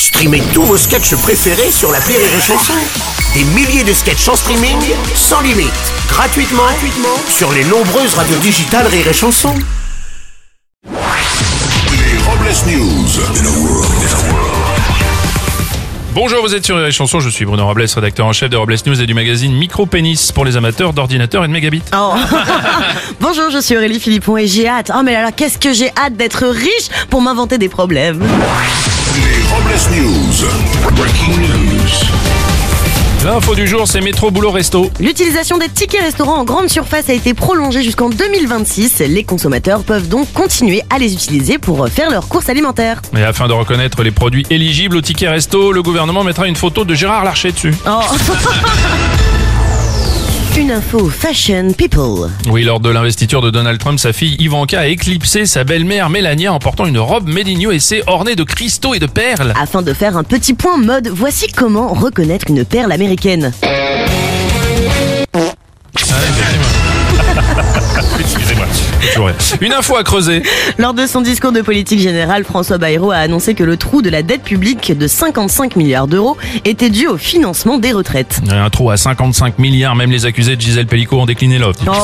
Streamez tous vos sketchs préférés sur l'appli Rire et Chanson. Des milliers de sketchs en streaming, sans limite, gratuitement sur les nombreuses radios digitales Rire et Chanson. Les Robles News. Bonjour, vous êtes sur Rire et Chanson, je suis Bruno Robles, rédacteur en chef des Robles News et du magazine Micro Pénis pour les amateurs d'ordinateurs et de mégabits. Oh. Bonjour, je suis Aurélie Philippon et j'ai hâte. Oh mais alors qu'est-ce que j'ai hâte d'être riche pour m'inventer des problèmes. Les Robles News. Breaking news. L'info du jour, c'est métro boulot resto. L'utilisation des tickets restaurants en grande surface a été prolongée jusqu'en 2026. Les consommateurs peuvent donc continuer à les utiliser pour faire leurs courses alimentaires. Et afin de reconnaître les produits éligibles au ticket resto, le gouvernement mettra une photo de Gérard Larcher dessus. Oh. Une info fashion people. Oui, lors de l'investiture de Donald Trump, sa fille Ivanka a éclipsé sa belle-mère Melania en portant une robe made in USA ornée de cristaux et de perles. Afin de faire un petit point mode, voici comment reconnaître une perle américaine. Excusez-moi. Une info à creuser. Lors de son discours de politique générale, François Bayrou a annoncé que le trou de la dette publique de 55 milliards d'euros était dû au financement des retraites. Un trou à 55 milliards, même les accusés de Gisèle Pellicot ont décliné l'offre. Oh.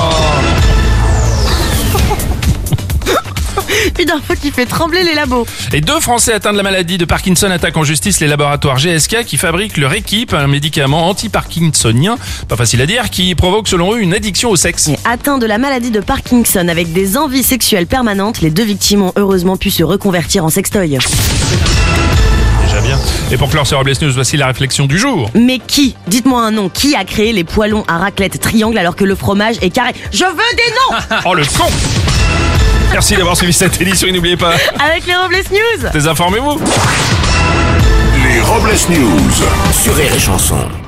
Une info qui fait trembler les labos. Et 2 Français atteints de la maladie de Parkinson attaquent en justice les laboratoires GSK qui fabriquent leur équipe, un médicament anti-parkinsonien, pas facile à dire, qui provoque selon eux une addiction au sexe. Et atteints de la maladie de Parkinson avec des envies sexuelles permanentes, les 2 victimes ont heureusement pu se reconvertir en sextoy. Déjà bien. Et pour clore ce Robles News, voici la réflexion du jour. Mais qui, dites-moi un nom, qui a créé les poêlons à raclette triangle alors que le fromage est carré? Je veux des noms. Oh le con! Merci d'avoir suivi cette édition et n'oubliez pas, Avec les Robles News. désinformez-vous. Les Robles News. Sur Rire et Chanson.